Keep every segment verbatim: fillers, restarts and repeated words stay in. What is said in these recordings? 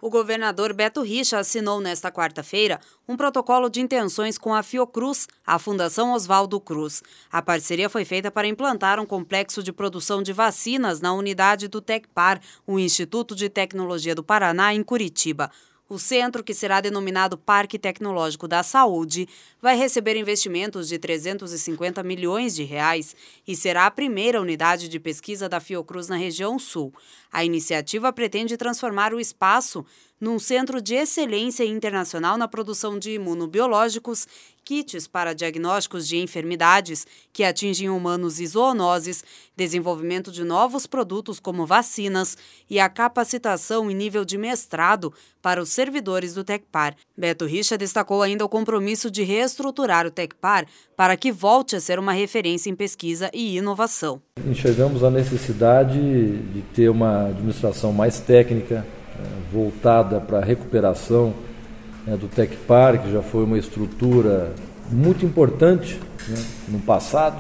O governador Beto Richa assinou nesta quarta-feira um protocolo de intenções com a Fiocruz, a Fundação Oswaldo Cruz. A parceria foi feita para implantar um complexo de produção de vacinas na unidade do Tecpar, o Instituto de Tecnologia do Paraná, em Curitiba. O centro, que será denominado Parque Tecnológico da Saúde, vai receber investimentos de trezentos e cinquenta milhões de reais e será a primeira unidade de pesquisa da Fiocruz na região sul. A iniciativa pretende transformar o espaço num centro de excelência internacional na produção de imunobiológicos, kits para diagnósticos de enfermidades que atingem humanos e zoonoses, desenvolvimento de novos produtos como vacinas e a capacitação em nível de mestrado para os servidores do Tecpar. Beto Richa destacou ainda o compromisso de reestruturar o Tecpar para que volte a ser uma referência em pesquisa e inovação. Enxergamos a necessidade de ter uma administração mais técnica, voltada para a recuperação, né, do Tecpar, que já foi uma estrutura muito importante, né, no passado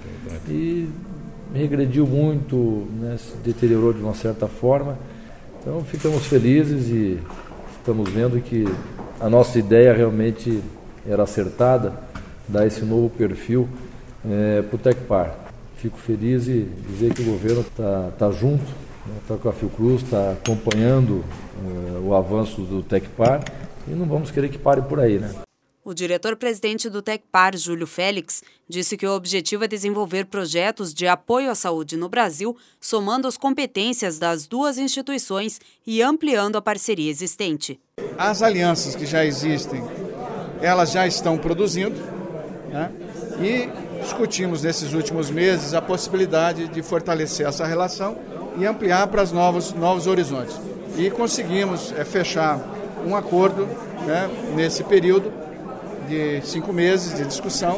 e regrediu muito, né, se deteriorou de uma certa forma. Então ficamos felizes e estamos vendo que a nossa ideia realmente era acertada, dar esse novo perfil é, para o Tecpar. Fico feliz e dizer que o governo está tá junto, está com a Fiocruz, está acompanhando uh, o avanço do Tecpar e não vamos querer que pare por aí, né? O diretor-presidente do Tecpar, Júlio Félix, disse que o objetivo é desenvolver projetos de apoio à saúde no Brasil, somando as competências das duas instituições e ampliando a parceria existente. As alianças que já existem, elas já estão produzindo, né? E discutimos nesses últimos meses a possibilidade de fortalecer essa relação e ampliar para os novos, novos horizontes. E conseguimos é, fechar um acordo, né, nesse período de cinco meses de discussão,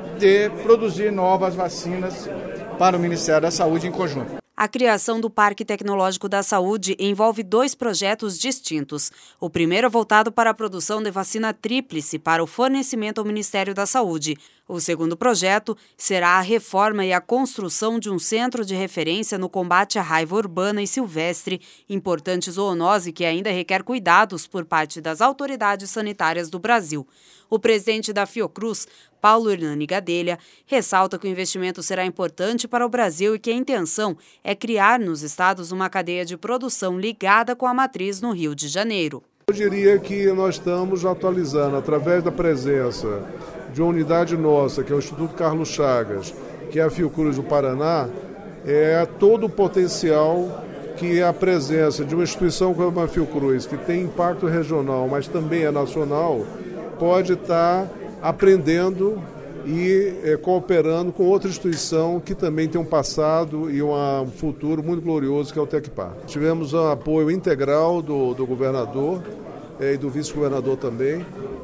de produzir novas vacinas para o Ministério da Saúde em conjunto. A criação do Parque Tecnológico da Saúde envolve dois projetos distintos. O primeiro é voltado para a produção de vacina tríplice para o fornecimento ao Ministério da Saúde. O segundo projeto será a reforma e a construção de um centro de referência no combate à raiva urbana e silvestre, importante zoonose que ainda requer cuidados por parte das autoridades sanitárias do Brasil. O presidente da Fiocruz, Paulo Hernani Gadelha, ressalta que o investimento será importante para o Brasil e que a intenção é criar nos estados uma cadeia de produção ligada com a matriz no Rio de Janeiro. Eu diria que nós estamos atualizando, através da presença de uma unidade nossa, que é o Instituto Carlos Chagas, que é a Fiocruz do Paraná, é todo o potencial que a presença de uma instituição como a Fiocruz, que tem impacto regional, mas também é nacional, pode estar aprendendo e é, cooperando com outra instituição que também tem um passado e um futuro muito glorioso, que é o Tecpar. Tivemos um apoio integral do, do governador é, e do vice-governador também,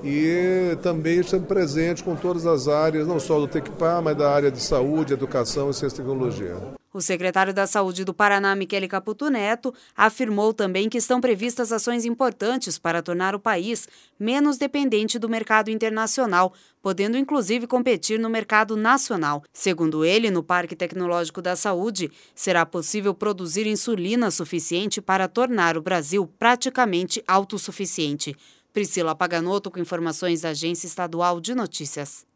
e também estamos presentes com todas as áreas, não só do Tecpar, mas da área de saúde, educação e ciência e tecnologia. O secretário da Saúde do Paraná, Michele Caputo Neto, afirmou também que estão previstas ações importantes para tornar o país menos dependente do mercado internacional, podendo inclusive competir no mercado nacional. Segundo ele, no Parque Tecnológico da Saúde, será possível produzir insulina suficiente para tornar o Brasil praticamente autossuficiente. Priscila Paganotto, com informações da Agência Estadual de Notícias.